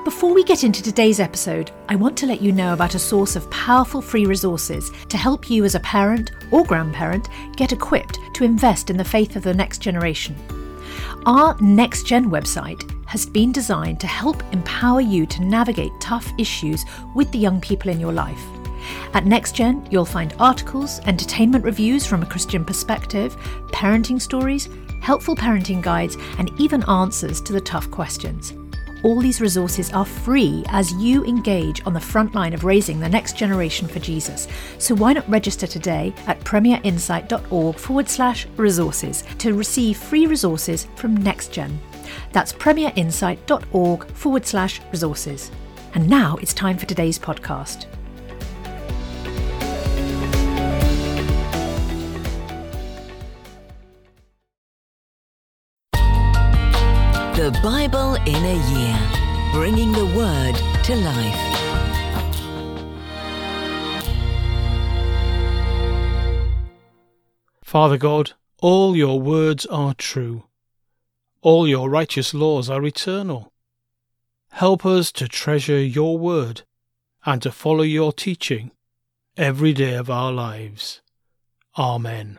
Before we get into today's episode, I want to let you know about a source of powerful free resources to help you as a parent or grandparent get equipped to invest in the faith of the next generation. Our Next Gen website has been designed to help empower you to navigate tough issues with the young people in your life. At NextGen, you'll find articles, entertainment reviews from a Christian perspective, parenting stories, helpful parenting guides, and even answers to the tough questions. All these resources are free as you engage on the front line of raising the next generation for Jesus. So why not register today at premierinsight.org/resources to receive free resources from NextGen. That's premierinsight.org/resources. And now it's time for today's podcast. The Bible in a Year, bringing the Word to life. Father God, all your words are true. All your righteous laws are eternal. Help us to treasure your word and to follow your teaching every day of our lives. Amen.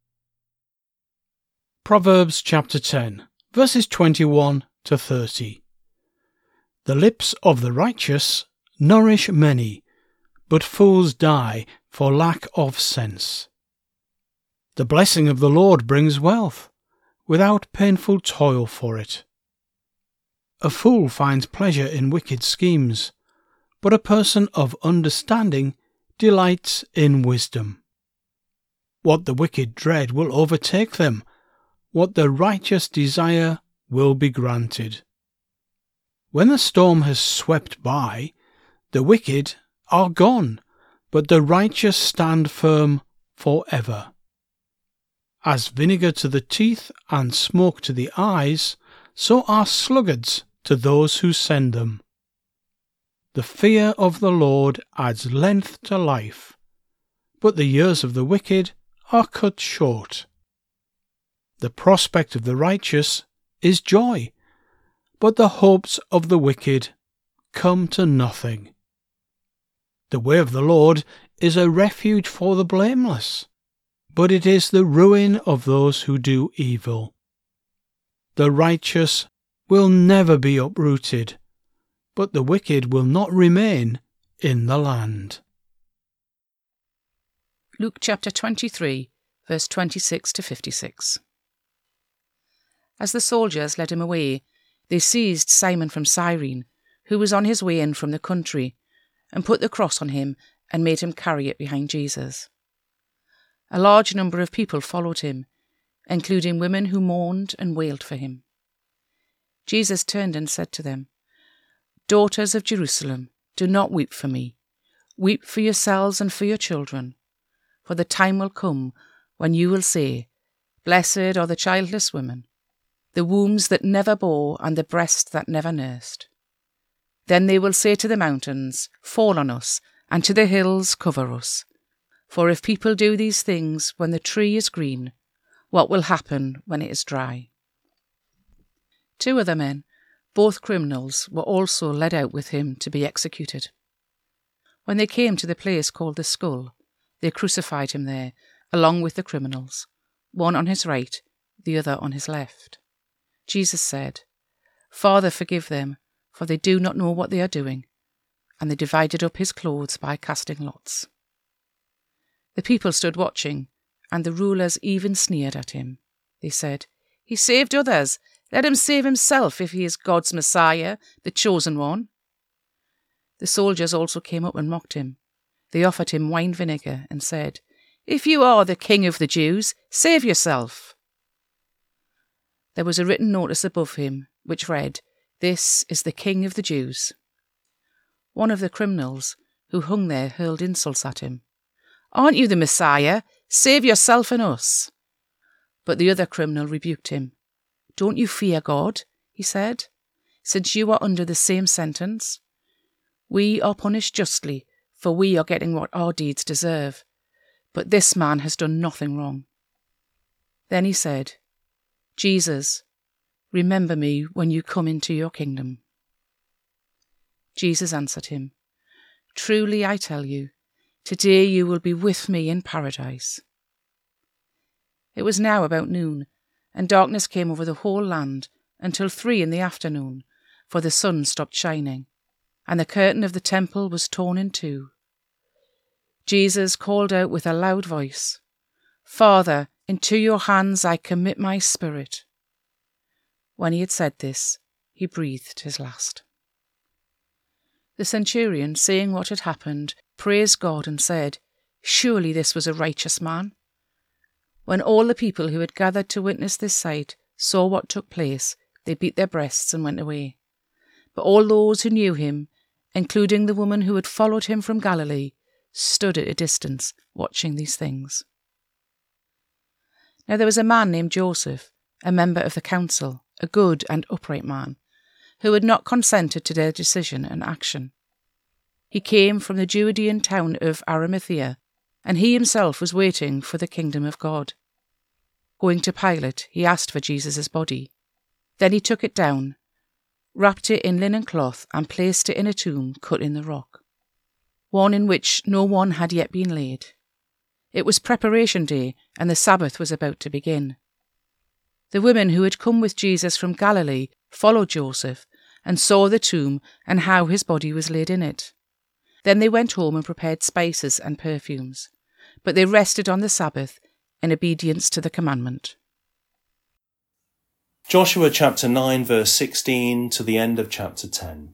Proverbs chapter 10. Verses 21 to 30. The lips of the righteous nourish many, but fools die for lack of sense. The blessing of the Lord brings wealth, without painful toil for it. A fool finds pleasure in wicked schemes, but a person of understanding delights in wisdom. What the wicked dread will overtake them, what the righteous desire will be granted. When the storm has swept by, the wicked are gone, but the righteous stand firm forever. As vinegar to the teeth and smoke to the eyes, so are sluggards to those who send them. The fear of the Lord adds length to life, but the years of the wicked are cut short. The prospect of the righteous is joy, but the hopes of the wicked come to nothing. The way of the Lord is a refuge for the blameless, but it is the ruin of those who do evil. The righteous will never be uprooted, but the wicked will not remain in the land. Luke chapter 23, verse 26 to 56. As the soldiers led him away, they seized Simon from Cyrene, who was on his way in from the country, and put the cross on him and made him carry it behind Jesus. A large number of people followed him, including women who mourned and wailed for him. Jesus turned and said to them, "Daughters of Jerusalem, do not weep for me. Weep for yourselves and for your children. For the time will come when you will say, 'Blessed are the childless women, the wombs that never bore and the breasts that never nursed.' Then they will say to the mountains, 'Fall on us,' and to the hills, 'Cover us.' For if people do these things when the tree is green, what will happen when it is dry?" 2 other men, both criminals, were also led out with him to be executed. When they came to the place called the Skull, they crucified him there, along with the criminals, one on his right, the other on his left. Jesus said, "Father, forgive them, for they do not know what they are doing." And they divided up his clothes by casting lots. The people stood watching, and the rulers even sneered at him. They said, "He saved others. Let him save himself if he is God's Messiah, the chosen one." The soldiers also came up and mocked him. They offered him wine vinegar and said, "If you are the King of the Jews, save yourself." There was a written notice above him, which read, "This is the King of the Jews." One of the criminals who hung there hurled insults at him. "Aren't you the Messiah? Save yourself and us." But the other criminal rebuked him. "Don't you fear God?" he said, "since you are under the same sentence? We are punished justly, for we are getting what our deeds deserve. But this man has done nothing wrong." Then he said, "Jesus, remember me when you come into your kingdom." Jesus answered him, "Truly I tell you, today you will be with me in paradise." It was now about noon, and darkness came over the whole land until 3 p.m, for the sun stopped shining, and the curtain of the temple was torn in two. Jesus called out with a loud voice, "Father, into your hands I commit my spirit." When he had said this, he breathed his last. The centurion, seeing what had happened, praised God and said, "Surely this was a righteous man." When all the people who had gathered to witness this sight saw what took place, they beat their breasts and went away. But all those who knew him, including the woman who had followed him from Galilee, stood at a distance watching these things. Now there was a man named Joseph, a member of the council, a good and upright man, who had not consented to their decision and action. He came from the Judean town of Arimathea, and he himself was waiting for the kingdom of God. Going to Pilate, he asked for Jesus' body. Then he took it down, wrapped it in linen cloth, and placed it in a tomb cut in the rock, one in which no one had yet been laid. It was preparation day, and the Sabbath was about to begin. The women who had come with Jesus from Galilee followed Joseph and saw the tomb and how his body was laid in it. Then they went home and prepared spices and perfumes, but they rested on the Sabbath in obedience to the commandment. Joshua chapter 9 verse 16 to the end of chapter 10.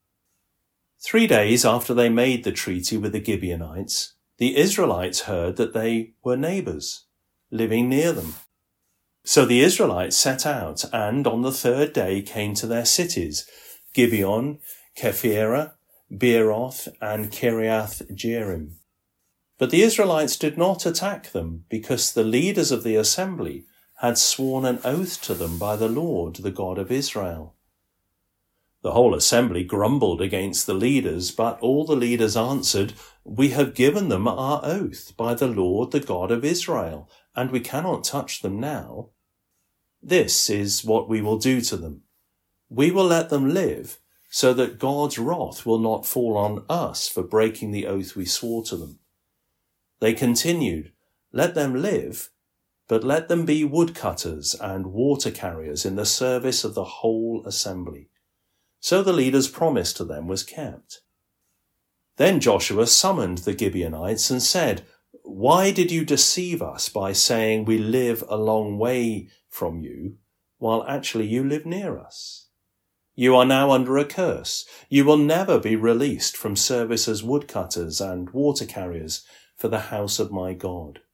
3 days after they made the treaty with the Gibeonites, the Israelites heard that they were neighbours, living near them. So the Israelites set out and on the 3rd day came to their cities, Gibeon, Kephirah, Beeroth, and Kiriath Jearim. But the Israelites did not attack them because the leaders of the assembly had sworn an oath to them by the Lord, the God of Israel. The whole assembly grumbled against the leaders, but all the leaders answered, "We have given them our oath by the Lord, the God of Israel, and we cannot touch them now. This is what we will do to them. We will let them live, so that God's wrath will not fall on us for breaking the oath we swore to them." They continued, "Let them live, but let them be woodcutters and water carriers in the service of the whole assembly." So the leader's promise to them was kept. Then Joshua summoned the Gibeonites and said, "Why did you deceive us by saying we live a long way from you, while actually you live near us? You are now under a curse. You will never be released from service as woodcutters and water carriers for the house of my God."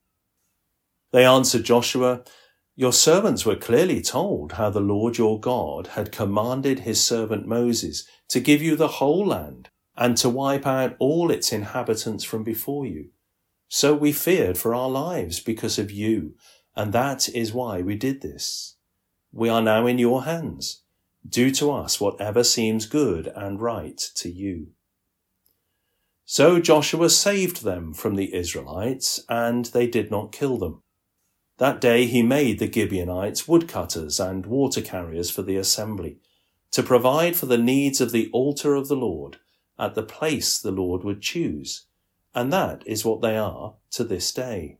They answered Joshua, "Your servants were clearly told how the Lord your God had commanded his servant Moses to give you the whole land and to wipe out all its inhabitants from before you. So we feared for our lives because of you, and that is why we did this. We are now in your hands. Do to us whatever seems good and right to you." So Joshua saved them from the Israelites, and they did not kill them. That day he made the Gibeonites woodcutters and water carriers for the assembly, to provide for the needs of the altar of the Lord at the place the Lord would choose, and that is what they are to this day.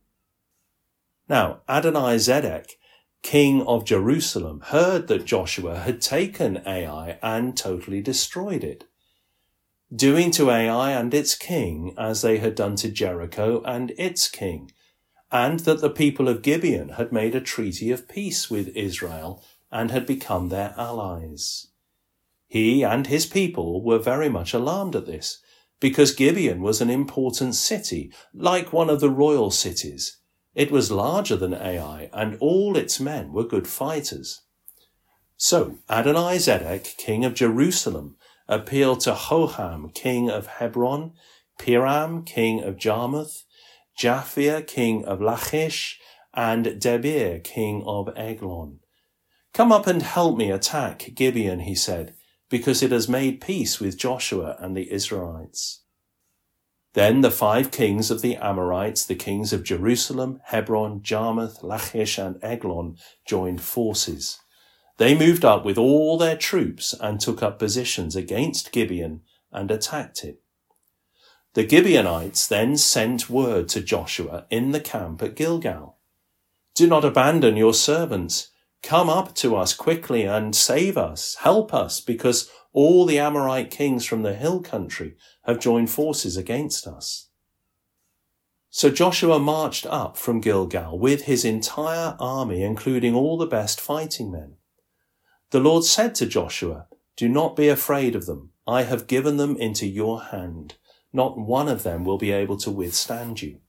Now Adonizedek, king of Jerusalem, heard that Joshua had taken Ai and totally destroyed it, doing to Ai and its king as they had done to Jericho and its king, and that the people of Gibeon had made a treaty of peace with Israel and had become their allies. He and his people were very much alarmed at this, because Gibeon was an important city, like one of the royal cities. It was larger than Ai, and all its men were good fighters. So Adonizedek, king of Jerusalem, appealed to Hoham, king of Hebron, Piram, king of Jarmuth, Japhia, king of Lachish, and Debir, king of Eglon. "Come up and help me attack Gibeon," he said, "because it has made peace with Joshua and the Israelites." Then the 5 kings of the Amorites, the kings of Jerusalem, Hebron, Jarmuth, Lachish, and Eglon, joined forces. They moved up with all their troops and took up positions against Gibeon and attacked it. The Gibeonites then sent word to Joshua in the camp at Gilgal. "Do not abandon your servants. Come up to us quickly and save us. Help us, because all the Amorite kings from the hill country have joined forces against us." So Joshua marched up from Gilgal with his entire army, including all the best fighting men. The Lord said to Joshua, "Do not be afraid of them. I have given them into your hand. Not one of them will be able to withstand you."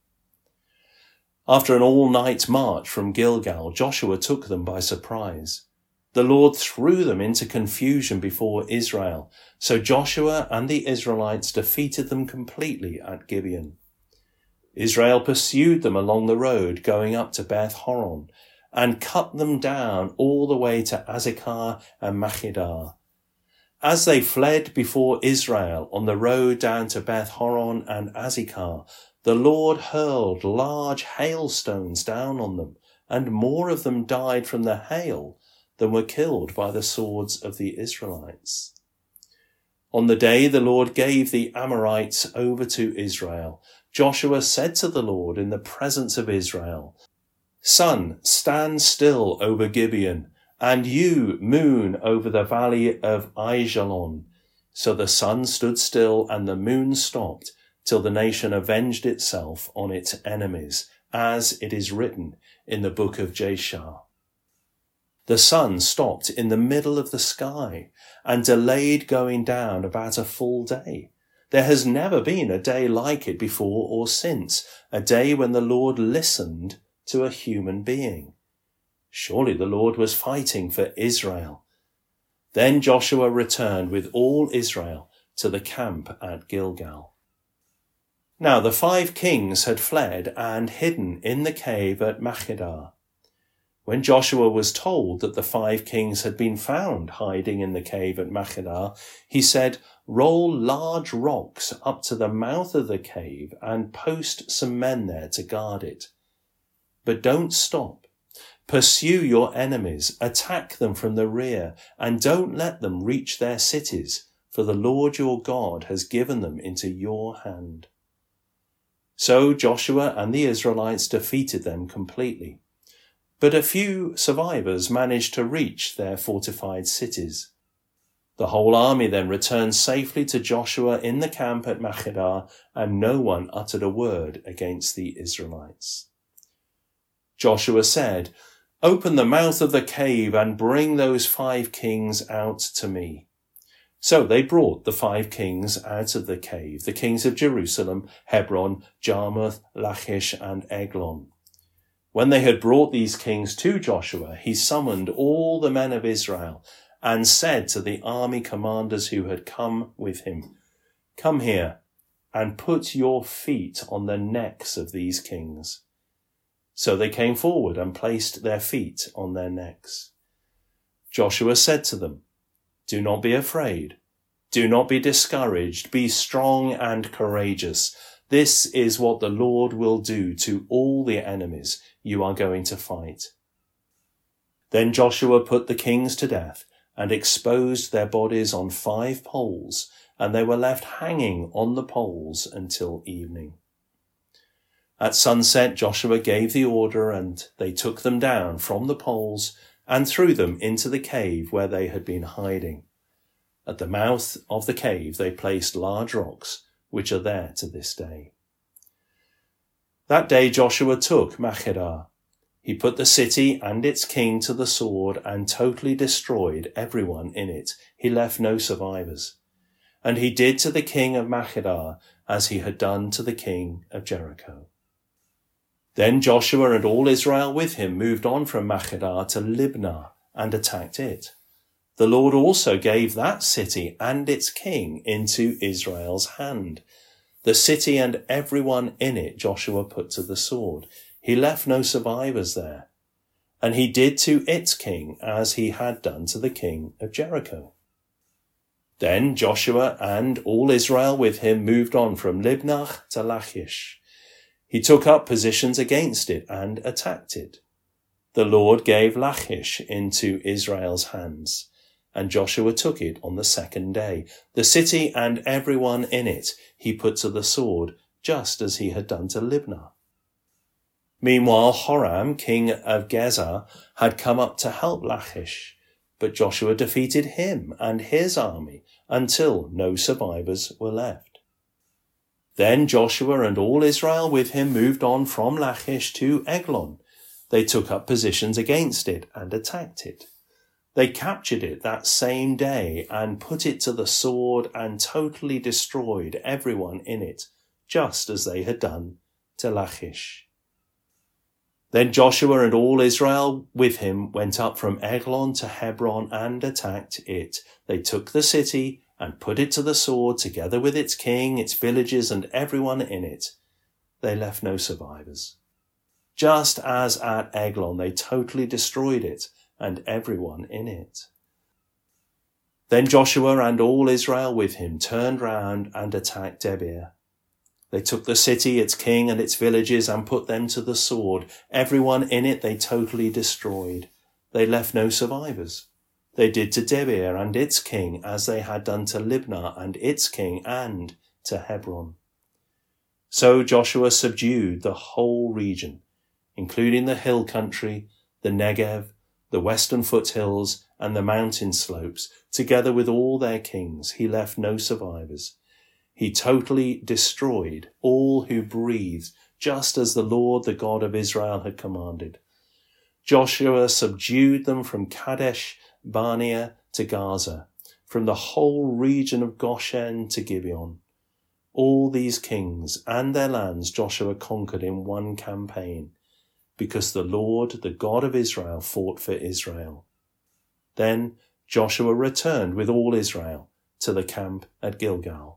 After an all-night march from Gilgal, Joshua took them by surprise. The Lord threw them into confusion before Israel, so Joshua and the Israelites defeated them completely at Gibeon. Israel pursued them along the road going up to Beth Horon and cut them down all the way to Azekah and Makkedah. As they fled before Israel on the road down to Beth Horon and Azekah, the Lord hurled large hailstones down on them, and more of them died from the hail than were killed by the swords of the Israelites. On the day the Lord gave the Amorites over to Israel, Joshua said to the Lord in the presence of Israel, "Sun, stand still over Gibeon, and you, moon, over the valley of Aijalon." So the sun stood still and the moon stopped, till the nation avenged itself on its enemies, as it is written in the book of Jashar. The sun stopped in the middle of the sky and delayed going down about a full day. There has never been a day like it before or since, a day when the Lord listened to a human being. Surely the Lord was fighting for Israel. Then Joshua returned with all Israel to the camp at Gilgal. Now the 5 kings had fled and hidden in the cave at Makkedah. When Joshua was told that the 5 kings had been found hiding in the cave at Makkedah, he said, "Roll large rocks up to the mouth of the cave and post some men there to guard it. But don't stop. Pursue your enemies, attack them from the rear, and don't let them reach their cities, for the Lord your God has given them into your hand." So Joshua and the Israelites defeated them completely. But a few survivors managed to reach their fortified cities. The whole army then returned safely to Joshua in the camp at Makkedah, and no one uttered a word against the Israelites. Joshua said, "Open the mouth of the cave and bring those 5 kings out to me." So they brought the 5 kings out of the cave, the kings of Jerusalem, Hebron, Jarmuth, Lachish, and Eglon. When they had brought these kings to Joshua, he summoned all the men of Israel and said to the army commanders who had come with him, "Come here and put your feet on the necks of these kings." So they came forward and placed their feet on their necks. Joshua said to them, "Do not be afraid. Do not be discouraged. Be strong and courageous. This is what the Lord will do to all the enemies you are going to fight." Then Joshua put the kings to death and exposed their bodies on 5 poles, and they were left hanging on the poles until evening. At sunset, Joshua gave the order, and they took them down from the poles and threw them into the cave where they had been hiding. At the mouth of the cave they placed large rocks, which are there to this day. That day Joshua took Makkedah. He put the city and its king to the sword and totally destroyed everyone in it. He left no survivors. And he did to the king of Makkedah as he had done to the king of Jericho. Then Joshua and all Israel with him moved on from Makkedah to Libnah and attacked it. The Lord also gave that city and its king into Israel's hand. The city and everyone in it Joshua put to the sword. He left no survivors there. And he did to its king as he had done to the king of Jericho. Then Joshua and all Israel with him moved on from Libnah to Lachish. He took up positions against it and attacked it. The Lord gave Lachish into Israel's hands, and Joshua took it on the second day. The city and everyone in it he put to the sword, just as he had done to Libnah. Meanwhile, Horam, king of Gezer, had come up to help Lachish, but Joshua defeated him and his army until no survivors were left. Then Joshua and all Israel with him moved on from Lachish to Eglon. They took up positions against it and attacked it. They captured it that same day and put it to the sword and totally destroyed everyone in it, just as they had done to Lachish. Then Joshua and all Israel with him went up from Eglon to Hebron and attacked it. They took the city and put it to the sword, together with its king, its villages, and everyone in it. They left no survivors. Just as at Eglon, they totally destroyed it and everyone in it. Then Joshua and all Israel with him turned round and attacked Debir. They took the city, its king, and its villages, and put them to the sword. Everyone in it they totally destroyed. They left no survivors. They did to Debir and its king as they had done to Libnah and its king and to Hebron. So Joshua subdued the whole region, including the hill country, the Negev, the western foothills, and the mountain slopes, together with all their kings. He left no survivors. He totally destroyed all who breathed, just as the Lord, the God of Israel, had commanded. Joshua subdued them from Kadesh Barnea to Gaza, from the whole region of Goshen to Gibeon. All these kings and their lands Joshua conquered in one campaign, because the Lord, the God of Israel, fought for Israel. Then Joshua returned with all Israel to the camp at Gilgal.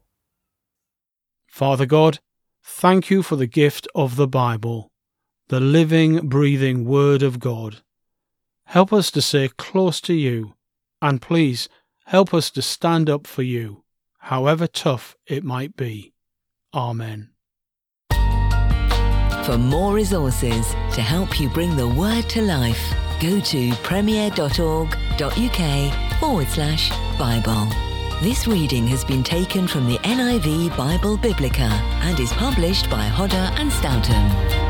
Father God, thank you for the gift of the Bible, the living, breathing Word of God. Help us to stay close to you, and please help us to stand up for you, however tough it might be. Amen. For more resources to help you bring the Word to life, go to premier.org.uk/Bible. This reading has been taken from the NIV Bible Biblica and is published by Hodder and Stoughton.